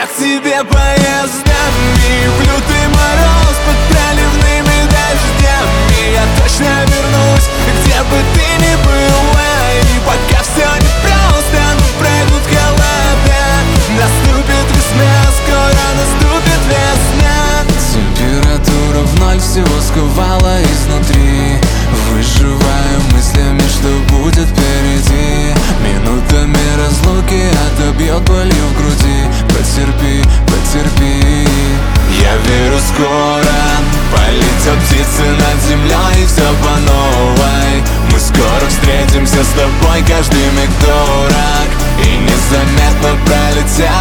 Я к тебе поездами в лютый мороз под проливными дождями. Я точно вернусь, где бы ты ни была. И пока все непросто, но пройдут холода, наступит весна, скоро наступит весна. Температура в ноль всего сковала изнутри. Выживаю мыслями, что будет впереди. Минутами разлуки отобьет болью в груди. Потерпи, потерпи. Я верю, скоро полетят птицы над землей, и все по новой. Мы скоро встретимся с тобой, каждый миг дорог, и незаметно пролетят